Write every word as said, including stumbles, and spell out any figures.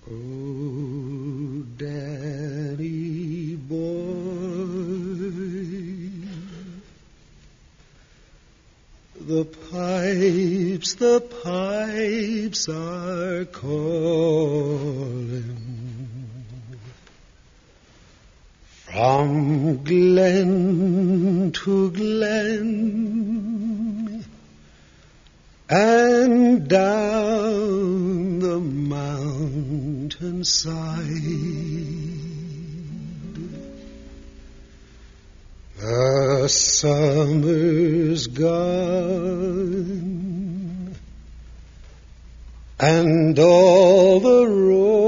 Oh, Danny boy, the pipes, the pipes are calling from glen to glen and down the mountainside. The summer's gone, and all the road